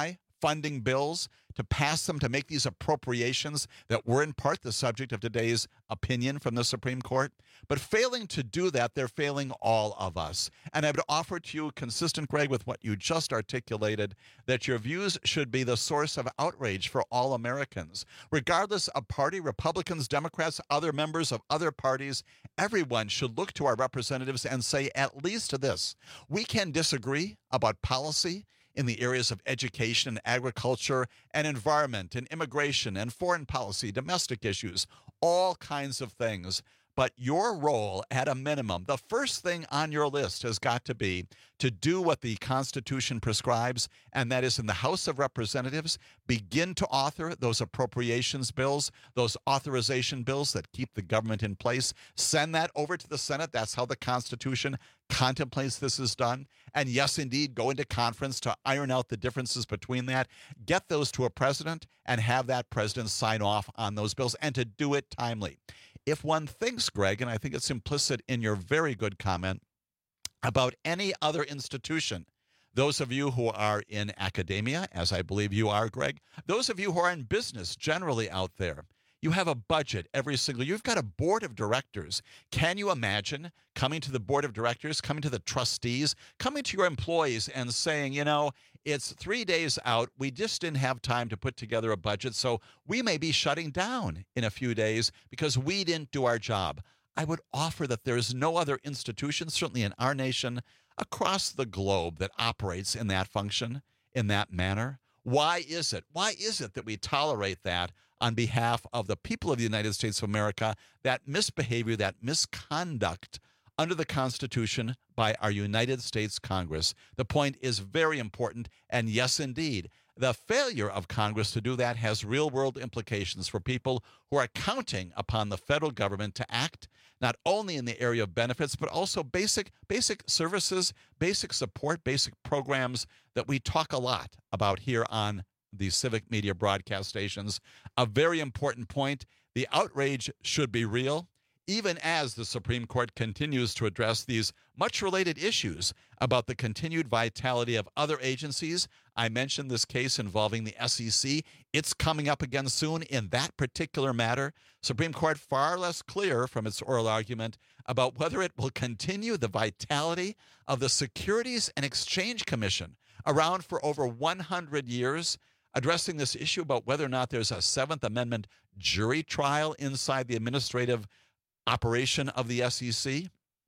funding bills, to pass them, to make these appropriations that were in part the subject of today's opinion from the Supreme Court. But failing to do that, they're failing all of us. And I would offer to you, consistent, Greg, with what you just articulated, that your views should be the source of outrage for all Americans. Regardless of party, Republicans, Democrats, other members of other parties, everyone should look to our representatives and say at least this: we can disagree about policy in the areas of education and agriculture and environment and immigration and foreign policy, domestic issues, all kinds of things. But your role, at a minimum, the first thing on your list has got to be to do what the Constitution prescribes, and that is in the House of Representatives, begin to author those appropriations bills, those authorization bills that keep the government in place. Send that over to the Senate. That's how the Constitution contemplates this is done. And yes, indeed, go into conference to iron out the differences between that. Get those to a president and have that president sign off on those bills, and to do it timely. If one thinks, Greg, and I think it's implicit in your very good comment about any other institution, those of you who are in academia, as I believe you are, Greg, those of you who are in business generally out there, you have a budget every single year. You've got a board of directors. Can you imagine coming to the board of directors, coming to the trustees, coming to your employees and saying, you know, it's 3 days out. We just didn't have time to put together a budget, so we may be shutting down in a few days because we didn't do our job. I would offer that there is no other institution, certainly in our nation, across the globe, that operates in that function, in that manner. Why is it? Why is it that we tolerate that on behalf of the people of the United States of America, that misbehavior, that misconduct under the Constitution by our United States Congress? The point is very important, and yes, indeed, the failure of Congress to do that has real-world implications for people who are counting upon the federal government to act not only in the area of benefits, but also basic services, basic support, basic programs that we talk a lot about here on the Civic Media broadcast stations. A very important point: the outrage should be real, even as the Supreme Court continues to address these much related issues about the continued vitality of other agencies. I mentioned this case involving the SEC. It's coming up again soon in that particular matter. Supreme Court far less clear from its oral argument about whether it will continue the vitality of the Securities and Exchange Commission, around for over 100 years, addressing this issue about whether or not there's a Seventh Amendment jury trial inside the administrative operation of the SEC.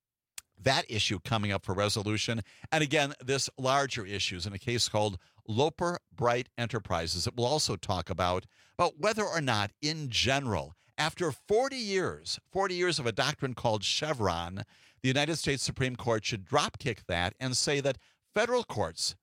That issue coming up for resolution. And again, this larger issues in a case called Loper Bright Enterprises that we'll also talk about whether or not, in general, after 40 years of a doctrine called Chevron, the United States Supreme Court should drop-kick that and say that federal courts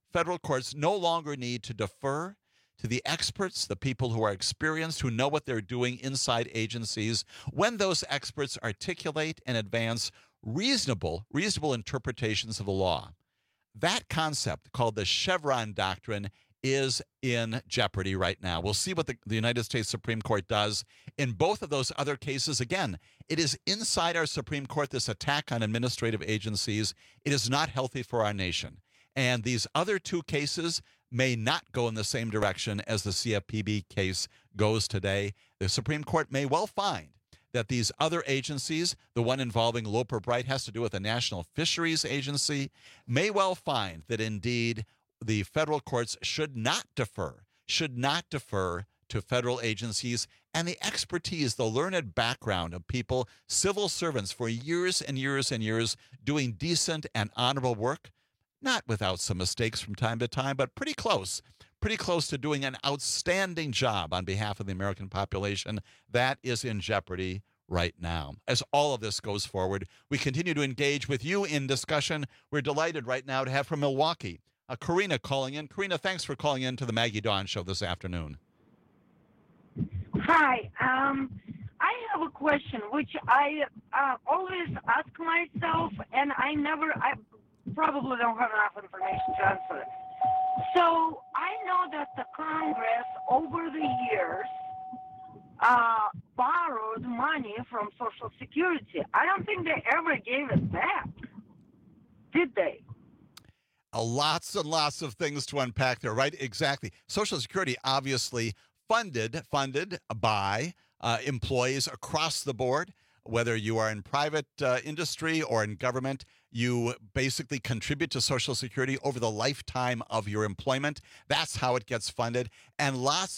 no longer need to defer to the experts, the people who are experienced, who know what they're doing inside agencies, when those experts articulate and advance reasonable interpretations of the law. That concept, called the Chevron doctrine, is in jeopardy right now. We'll see what the United States Supreme Court does in both of those other cases. Again, it is inside our Supreme Court, this attack on administrative agencies. It is not healthy for our nation. And these other two cases may not go in the same direction as the CFPB case goes today. The Supreme Court may well find that these other agencies, the one involving Loper Bright has to do with the National Fisheries Agency, may well find that indeed the federal courts should not defer to federal agencies and the expertise, the learned background of people, civil servants for years and years and years, doing decent and honorable work, not without some mistakes from time to time, but pretty close to doing an outstanding job on behalf of the American population. That is in jeopardy right now. As all of this goes forward, we continue to engage with you in discussion. We're delighted right now to have from Milwaukee, Karina calling in. Karina, thanks for calling in to the Maggie Dawn Show this afternoon. Hi. I have a question which I always ask myself, and I probably don't have enough information to answer it. So I know that the Congress over the years borrowed money from Social Security. I don't think they ever gave it back, did they? Lots and lots of things to unpack there, right? Exactly. Social Security, obviously funded by employees across the board. Whether you are in private industry or in government, you basically contribute to Social Security over the lifetime of your employment. That's how it gets funded. And lots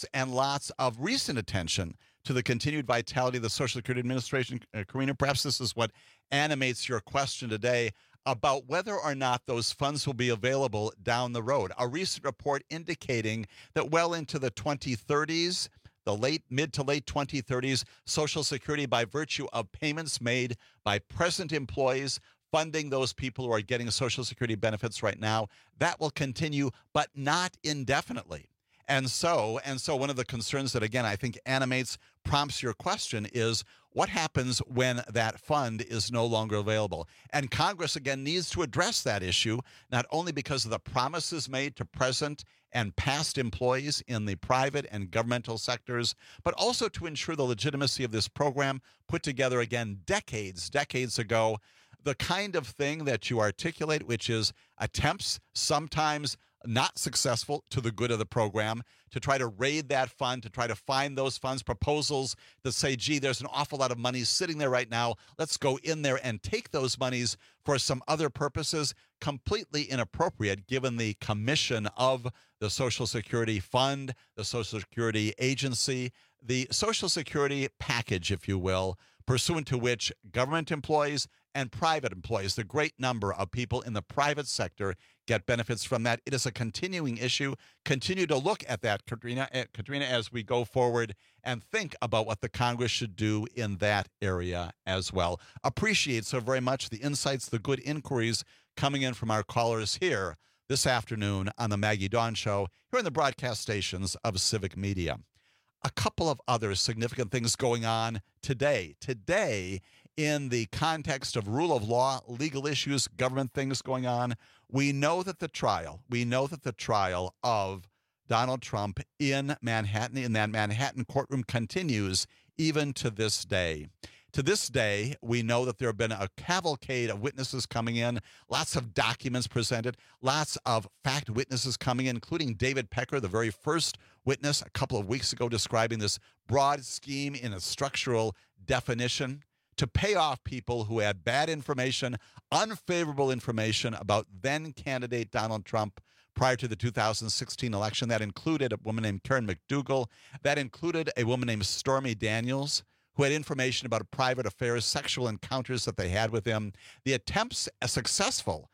of recent attention to the continued vitality of the Social Security Administration. Karina, perhaps this is what animates your question today about whether or not those funds will be available down the road. A recent report indicating that well into the 2030s, the mid to late 2030s, Social Security, by virtue of payments made by present employees funding those people who are getting Social Security benefits right now, that will continue, but not indefinitely. And so one of the concerns that, again, I think prompts your question is what happens when that fund is no longer available? And Congress, again, needs to address that issue, not only because of the promises made to present and past employees in the private and governmental sectors, but also to ensure the legitimacy of this program put together, again, decades ago. The kind of thing that you articulate, which is attempts, sometimes not successful to the good of the program, to try to raid that fund, to try to find those funds, proposals that say, gee, there's an awful lot of money sitting there right now. Let's go in there and take those monies for some other purposes. Completely inappropriate given the commission of the Social Security Fund, the Social Security Agency, the Social Security package, if you will, pursuant to which government employees and private employees, the great number of people in the private sector, get benefits from that. It is a continuing issue. Continue to look at that, Katrina, as we go forward and think about what the Congress should do in that area as well. Appreciate so very much the insights, the good inquiries coming in from our callers here this afternoon on the Maggie Dawn Show, here in the broadcast stations of Civic Media. A couple of other significant things going on today. Today, in the context of rule of law, legal issues, government things going on, we know that the trial of Donald Trump in Manhattan, in that Manhattan courtroom, continues even to this day. To this day, we know that there have been a cavalcade of witnesses coming in, lots of documents presented, lots of fact witnesses coming in, including David Pecker, the very first witness a couple of weeks ago, describing this broad scheme in a structural definition to pay off people who had bad information, unfavorable information about then-candidate Donald Trump prior to the 2016 election. That included a woman named Karen McDougal. That included a woman named Stormy Daniels, who had information about private affairs, sexual encounters that they had with him. The attempts successful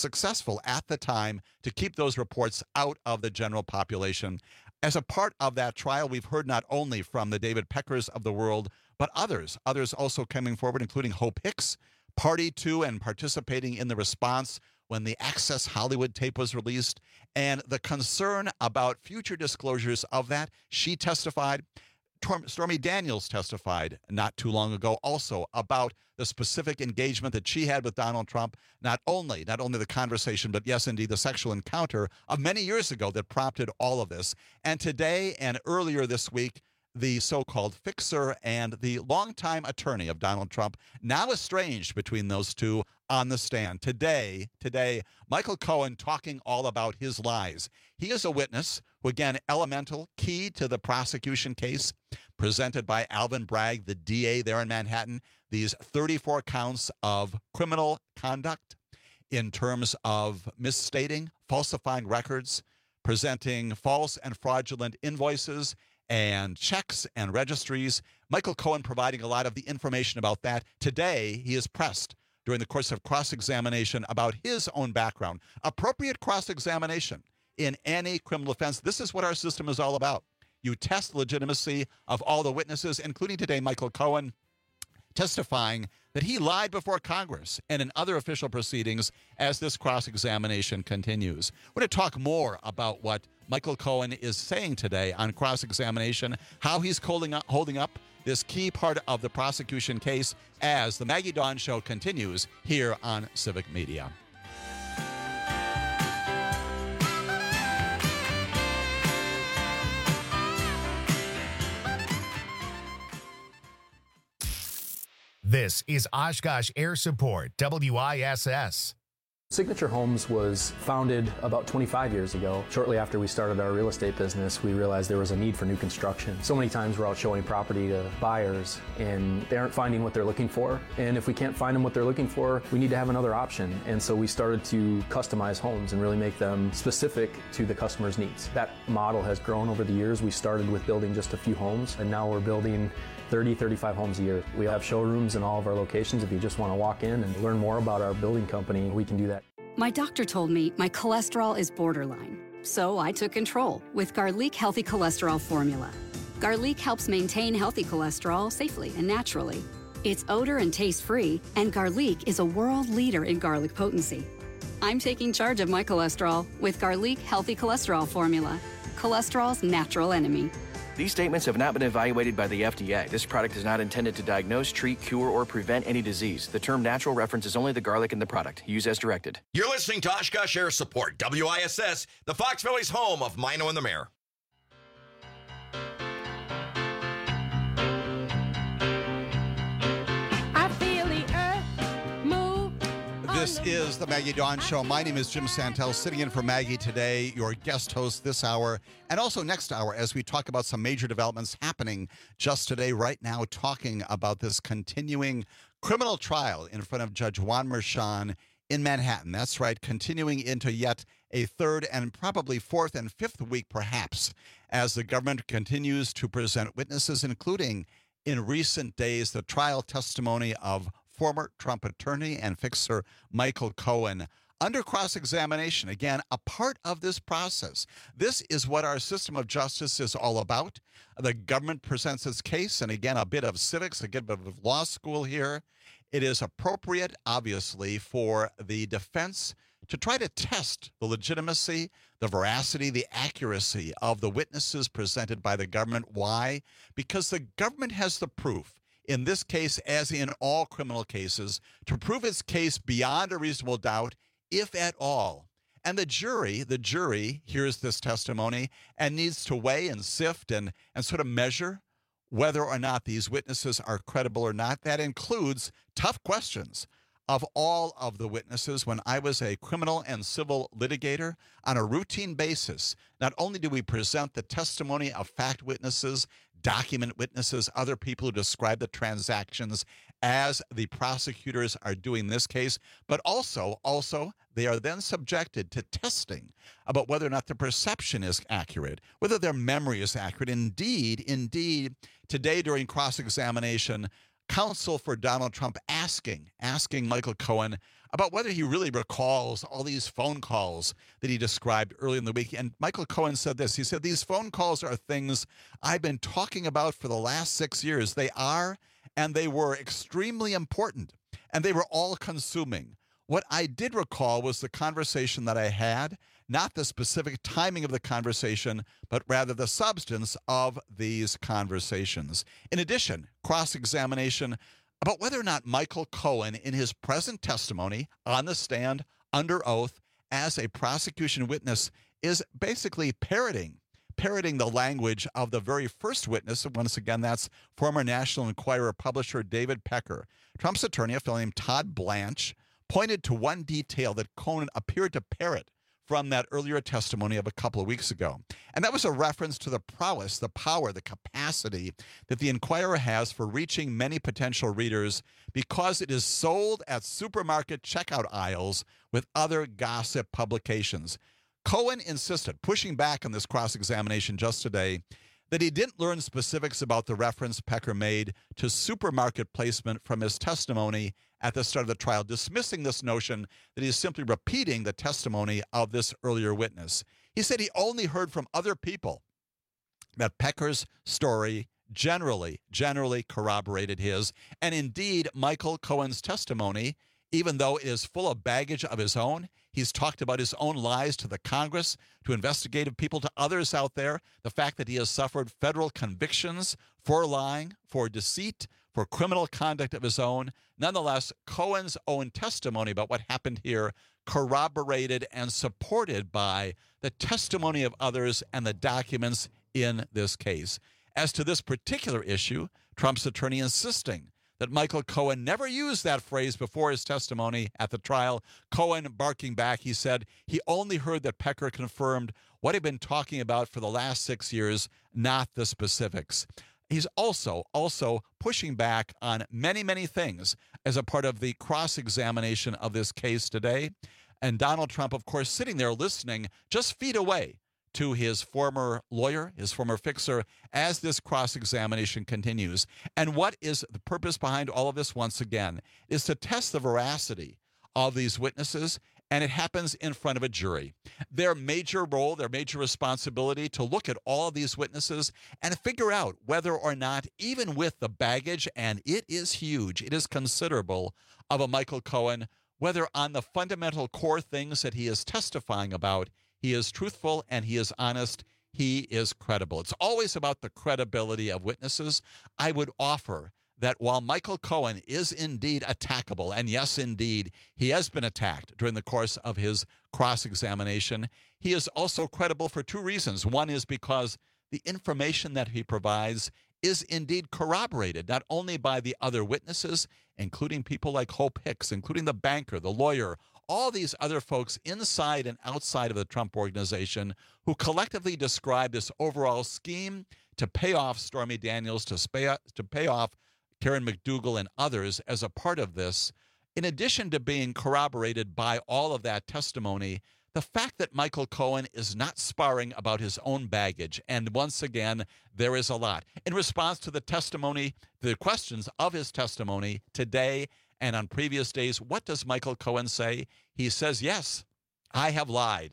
at the time to keep those reports out of the general population. As a part of that trial, we've heard not only from the David Peckers of the world, but others also coming forward, including Hope Hicks, party to and participating in the response when the Access Hollywood tape was released, and the concern about future disclosures of that. She testified. Stormy Daniels testified not too long ago also about the specific engagement that she had with Donald Trump, not only the conversation, but yes, indeed, the sexual encounter of many years ago that prompted all of this. And today and earlier this week, the so-called fixer and the longtime attorney of Donald Trump, now estranged between those two, on the stand. Today, Michael Cohen talking all about his lies. He is a witness who, again, elemental, key to the prosecution case presented by Alvin Bragg, the DA there in Manhattan, these 34 counts of criminal conduct in terms of misstating, falsifying records, presenting false and fraudulent invoices and checks and registries. Michael Cohen providing a lot of the information about that. Today, he is pressed during the course of cross-examination about his own background. Appropriate cross-examination in any criminal offense. This is what our system is all about. You test the legitimacy of all the witnesses, including today Michael Cohen testifying that he lied before Congress and in other official proceedings as this cross-examination continues. We're going to talk more about what Michael Cohen is saying today on cross-examination, how he's holding up this key part of the prosecution case as the Maggie Dawn Show continues here on Civic Media. This is Oshkosh Air Support, WISS. Signature Homes was founded about 25 years ago. Shortly after we started our real estate business, we realized there was a need for new construction. So many times we're out showing property to buyers and they aren't finding what they're looking for. And if we can't find them what they're looking for, we need to have another option. And so we started to customize homes and really make them specific to the customer's needs. That model has grown over the years. We started with building just a few homes, and now we're building 30, 35 homes a year. We have showrooms in all of our locations. If you just want to walk in and learn more about our building company, we can do that. My doctor told me my cholesterol is borderline, so I took control with Garlic Healthy Cholesterol Formula. Garlic helps maintain healthy cholesterol safely and naturally. It's odor and taste-free, and Garlic is a world leader in garlic potency. I'm taking charge of my cholesterol with Garlic Healthy Cholesterol Formula, cholesterol's natural enemy. These statements have not been evaluated by the FDA. This product is not intended to diagnose, treat, cure, or prevent any disease. The term natural references only the garlic in the product. Use as directed. You're listening to Oshkosh Air Support, WISS, the Fox Valley's home of Mino and the Mayor. This is the Maggie Dawn Show. My name is Jim Santel, sitting in for Maggie today, your guest host this hour, and also next hour as we talk about some major developments happening just today, right now, talking about this continuing criminal trial in front of Judge Juan Merchan in Manhattan. That's right, continuing into yet a third and probably fourth and fifth week, perhaps, as the government continues to present witnesses, including in recent days the trial testimony of former Trump attorney and fixer Michael Cohen under cross-examination. Again, a part of this process. This is what our system of justice is all about. The government presents its case, and again, a bit of civics, a bit of law school here. It is appropriate, obviously, for the defense to try to test the legitimacy, the veracity, the accuracy of the witnesses presented by the government. Why? Because the government has the proof, in this case, as in all criminal cases, to prove its case beyond a reasonable doubt, if at all. And the jury hears this testimony and needs to weigh and sift and sort of measure whether or not these witnesses are credible or not. That includes tough questions of all of the witnesses. When I was a criminal and civil litigator, on a routine basis, not only do we present the testimony of fact witnesses, document witnesses, other people who describe the transactions as the prosecutors are doing this case, but also they are then subjected to testing about whether or not the perception is accurate, whether their memory is accurate. Indeed, today during cross-examination, counsel for Donald Trump asking Michael Cohen about whether he really recalls all these phone calls that he described early in the week. And Michael Cohen said this. He said, "These phone calls are things I've been talking about for the last 6 years. They are, and they were extremely important, and they were all-consuming. What I did recall was the conversation that I had, not the specific timing of the conversation, but rather the substance of these conversations." In addition, cross-examination about whether or not Michael Cohen, in his present testimony on the stand under oath as a prosecution witness, is basically parroting the language of the very first witness. Once again, that's former National Enquirer publisher David Pecker. Trump's attorney, a fellow named Todd Blanche, pointed to one detail that Cohen appeared to parrot from that earlier testimony of a couple of weeks ago. And that was a reference to the prowess, the power, the capacity that the Enquirer has for reaching many potential readers because it is sold at supermarket checkout aisles with other gossip publications. Cohen insisted, pushing back on this cross-examination just today, that he didn't learn specifics about the reference Pecker made to supermarket placement from his testimony at the start of the trial, dismissing this notion that he's simply repeating the testimony of this earlier witness. He said he only heard from other people that Pecker's story generally corroborated his. And indeed, Michael Cohen's testimony, even though it is full of baggage of his own, he's talked about his own lies to the Congress, to investigative people, to others out there, the fact that he has suffered federal convictions for lying, for deceit, for criminal conduct of his own. Nonetheless, Cohen's own testimony about what happened here corroborated and supported by the testimony of others and the documents in this case. As to this particular issue, Trump's attorney insisting that Michael Cohen never used that phrase before his testimony at the trial. Cohen barking back, he said he only heard that Pecker confirmed what he'd been talking about for the last 6 years, not the specifics. He's also pushing back on many, many things as a part of the cross-examination of this case today. And Donald Trump, of course, sitting there listening just feet away to his former lawyer, his former fixer, as this cross-examination continues. And what is the purpose behind all of this, once again, is to test the veracity of these witnesses, and it happens in front of a jury. Their major role, their major responsibility to look at all of these witnesses and figure out whether or not, even with the baggage, and it is huge, it is considerable, of a Michael Cohen, whether on the fundamental core things that he is testifying about, he is truthful and he is honest, he is credible. It's always about the credibility of witnesses. I would offer that while Michael Cohen is indeed attackable, and yes, indeed, he has been attacked during the course of his cross-examination, he is also credible for two reasons. One is because the information that he provides is indeed corroborated, not only by the other witnesses, including people like Hope Hicks, including the banker, the lawyer, all these other folks inside and outside of the Trump organization who collectively describe this overall scheme to pay off Stormy Daniels, to pay off Karen McDougal and others as a part of this. In addition to being corroborated by all of that testimony, the fact that Michael Cohen is not sparring about his own baggage, and once again, there is a lot. In response to the testimony, the questions of his testimony today and on previous days, what does Michael Cohen say? He says, yes, I have lied.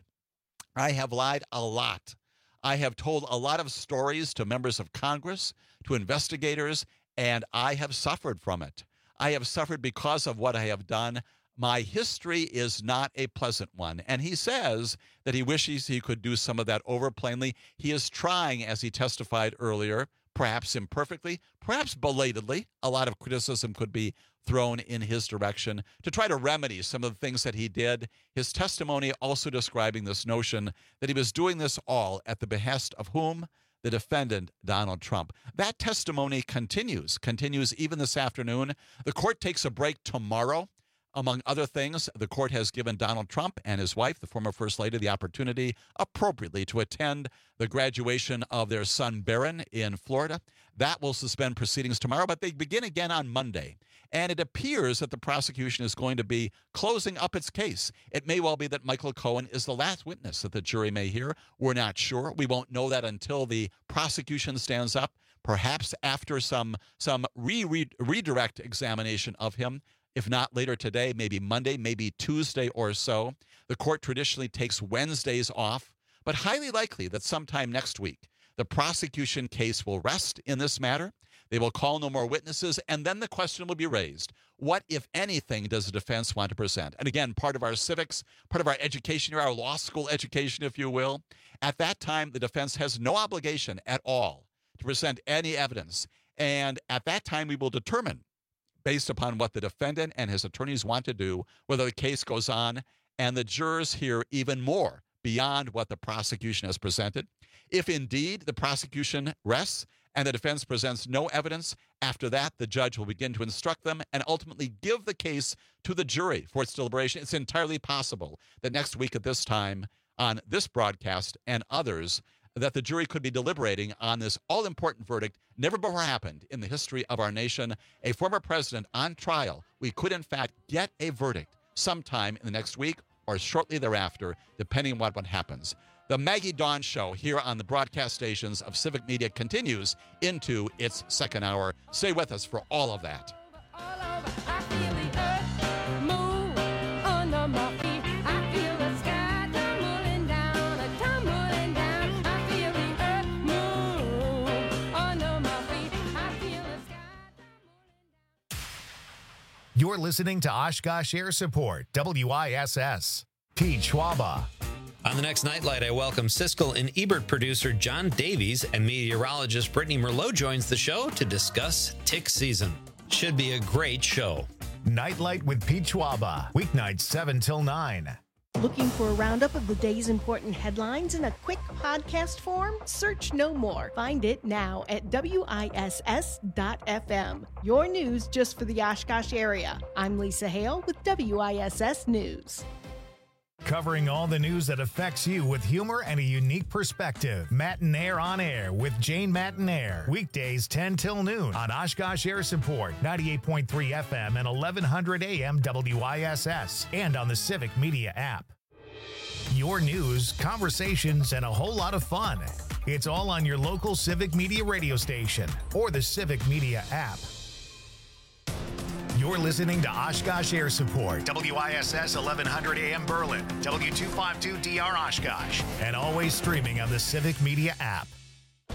I have lied a lot. I have told a lot of stories to members of Congress, to investigators, and I have suffered from it. I have suffered because of what I have done. My history is not a pleasant one. And he says that he wishes he could do some of that over plainly. He is trying, as he testified earlier, perhaps imperfectly, perhaps belatedly, a lot of criticism could be thrown in his direction, to try to remedy some of the things that he did. His testimony also describing this notion that he was doing this all at the behest of whom? The defendant, Donald Trump. That testimony continues even this afternoon. The court takes a break tomorrow. Among other things, the court has given Donald Trump and his wife, the former First Lady, the opportunity appropriately to attend the graduation of their son, Barron, in Florida. That will suspend proceedings tomorrow, but they begin again on Monday. And it appears that the prosecution is going to be closing up its case. It may well be that Michael Cohen is the last witness that the jury may hear. We're not sure. We won't know that until the prosecution stands up, perhaps after some redirect examination of him. If not later today, maybe Monday, maybe Tuesday or so. The court traditionally takes Wednesdays off, but highly likely that sometime next week, the prosecution case will rest in this matter. They will call no more witnesses, and then the question will be raised. What, if anything, does the defense want to present? And again, part of our civics, part of our education, our law school education, if you will, at that time, the defense has no obligation at all to present any evidence. And at that time, we will determine, based upon what the defendant and his attorneys want to do, whether the case goes on, and the jurors hear even more beyond what the prosecution has presented. If indeed the prosecution rests and the defense presents no evidence, after that, the judge will begin to instruct them and ultimately give the case to the jury for its deliberation. It's entirely possible that next week at this time on this broadcast and others, that the jury could be deliberating on this all-important verdict never before happened in the history of our nation. A former president on trial. We could, in fact, get a verdict sometime in the next week or shortly thereafter, depending on what happens. The Maggie Dawn Show here on the broadcast stations of Civic Media continues into its second hour. Stay with us for all of that. You're listening to Oshkosh Air Support, WISS. Pete Schwaba. On the next Nightlight, I welcome Siskel and Ebert producer John Davies, and meteorologist Brittany Merlot joins the show to discuss tick season. Should be a great show. Nightlight with Pete Schwaba, weeknights 7 till 9. Looking for a roundup of the day's important headlines in a quick podcast form? Search No More. Find it now at WISS.FM. Your news just for the Oshkosh area. I'm Lisa Hale with WISS News. Covering all the news that affects you with humor and a unique perspective. Matt and Air on Air with Jane Matt and Air. Weekdays 10 till noon on Oshkosh Air Support, 98.3 FM and 1100 AM WISS, and on the Civic Media app. Your news, conversations, and a whole lot of fun. It's all on your local Civic Media radio station or the Civic Media app. You're listening to Oshkosh Air Support, WISS 1100 AM Berlin, W252DR Oshkosh, and always streaming on the Civic Media app.